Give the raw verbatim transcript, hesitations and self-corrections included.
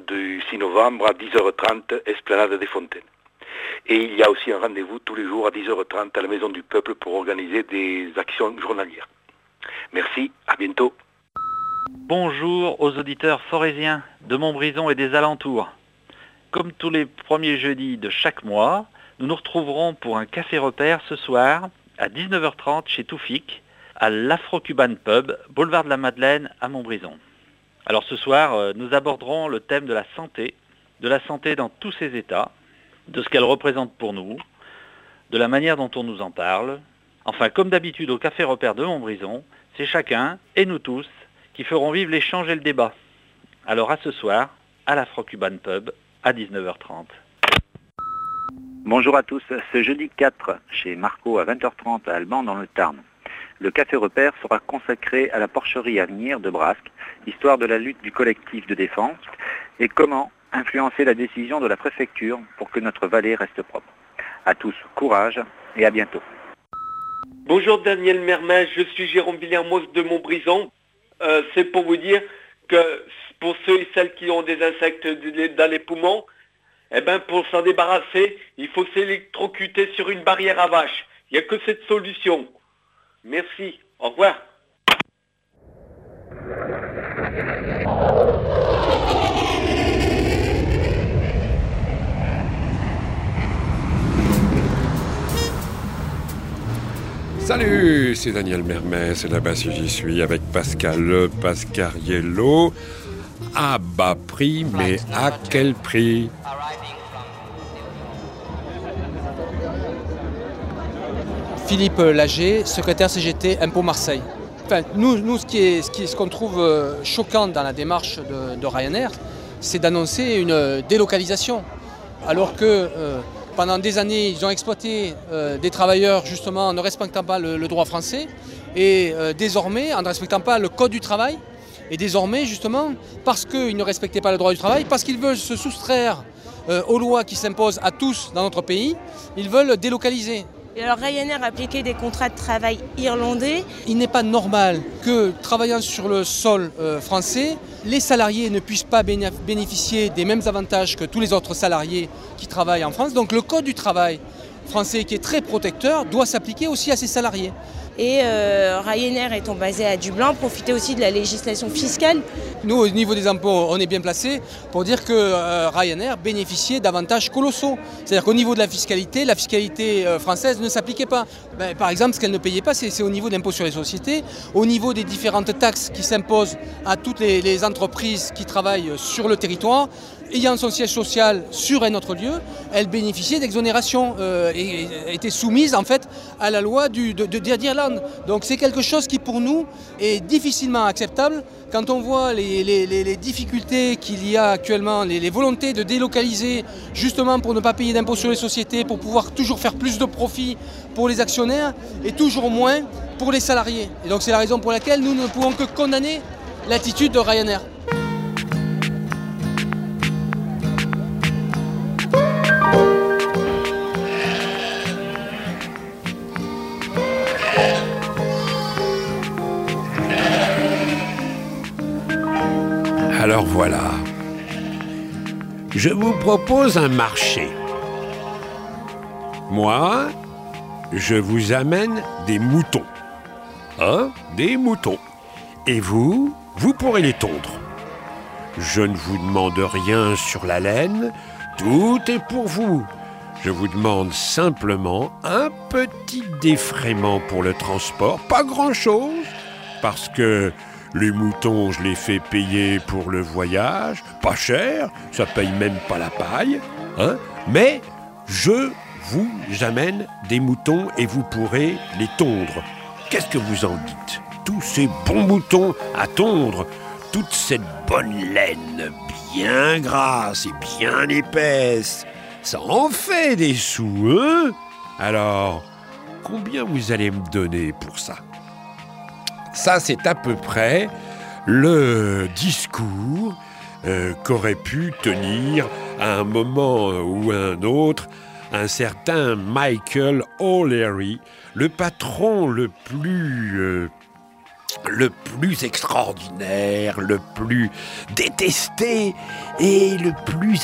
du six novembre à dix heures trente, Esplanade des Fontaines. Et il y a aussi un rendez-vous tous les jours à dix heures trente à la Maison du Peuple pour organiser des actions journalières. Merci, à bientôt. Bonjour aux auditeurs forésiens de Montbrison et des alentours. Comme tous les premiers jeudis de chaque mois, nous nous retrouverons pour un café repère ce soir à dix-neuf heures trente chez Toufik, à l'Afro-Cuban Pub, boulevard de la Madeleine à Montbrison. Alors ce soir, nous aborderons le thème de la santé, de la santé dans tous ses états, de ce qu'elle représente pour nous, de la manière dont on nous en parle. Enfin, comme d'habitude au café repère de Montbrison, c'est chacun, et nous tous, qui feront vivre l'échange et le débat. Alors à ce soir, à l'Afro-Cuban Pub, à dix-neuf heures trente. Bonjour à tous, ce jeudi quatre, chez Marco à vingt heures trente à Alban dans le Tarn. Le café repère sera consacré à la porcherie à venir de Brasque, histoire de la lutte du collectif de défense et comment influencer la décision de la préfecture pour que notre vallée reste propre. À tous, courage et à bientôt. Bonjour Daniel Mermin, je suis Jérôme Villermoz de Montbrison. Euh, c'est pour vous dire que pour ceux et celles qui ont des insectes dans les poumons, eh ben pour s'en débarrasser, il faut s'électrocuter sur une barrière à vache. Il n'y a que cette solution. Merci. Au revoir. Salut, c'est Daniel Mermet, c'est là-bas si j'y suis avec Pascal Pascariello. À bas prix, mais à quel prix ? Philippe Lager, secrétaire C G T Impôts Marseille. Enfin, nous, nous ce, qui est, ce, qui est, ce qu'on trouve choquant dans la démarche de, de Ryanair, c'est d'annoncer une délocalisation. Alors que euh, pendant des années, ils ont exploité euh, des travailleurs justement en ne respectant pas le, le droit français et euh, désormais, en ne respectant pas le code du travail, et désormais justement, parce qu'ils ne respectaient pas le droit du travail, parce qu'ils veulent se soustraire euh, aux lois qui s'imposent à tous dans notre pays, ils veulent délocaliser. Et alors Ryanair appliquait des contrats de travail irlandais. Il n'est pas normal que, travaillant sur le sol euh, français, les salariés ne puissent pas bénéficier des mêmes avantages que tous les autres salariés qui travaillent en France. Donc le code du travail français, qui est très protecteur, doit s'appliquer aussi à ces salariés. Et euh, Ryanair étant basé à Dublin, profitait aussi de la législation fiscale. Nous, au niveau des impôts, on est bien placé pour dire que euh, Ryanair bénéficiait d'avantages colossaux. C'est-à-dire qu'au niveau de la fiscalité, la fiscalité euh, française ne s'appliquait pas. Ben, par exemple, ce qu'elle ne payait pas, c'est, c'est au niveau de l'impôt sur les sociétés, au niveau des différentes taxes qui s'imposent à toutes les, les entreprises qui travaillent sur le territoire. Ayant son siège social sur un autre lieu, elle bénéficiait d'exonération euh, et, et était soumise en fait à la loi du, de, de, d'Irlande. Donc c'est quelque chose qui pour nous est difficilement acceptable quand on voit les, les, les, les difficultés qu'il y a actuellement, les, les volontés de délocaliser justement pour ne pas payer d'impôts sur les sociétés, pour pouvoir toujours faire plus de profit pour les actionnaires et toujours moins pour les salariés. Et donc c'est la raison pour laquelle nous ne pouvons que condamner l'attitude de Ryanair. Alors voilà, je vous propose un marché. Moi, je vous amène des moutons. Hein ? Des moutons. Et vous, vous pourrez les tondre. Je ne vous demande rien sur la laine, tout est pour vous. Je vous demande simplement un petit défraiement pour le transport, pas grand-chose, parce que les moutons, je les fais payer pour le voyage, pas cher, ça paye même pas la paille, hein, mais je vous amène des moutons et vous pourrez les tondre. Qu'est-ce que vous en dites ? Tous ces bons moutons à tondre, toute cette bonne laine bien grasse et bien épaisse, ça en fait des sous, hein ? Alors, combien vous allez me donner pour ça ? Ça, c'est à peu près le discours euh, qu'aurait pu tenir à un moment ou à un autre un certain Michael O'Leary, le patron le plus euh, le plus extraordinaire, le plus détesté et le plus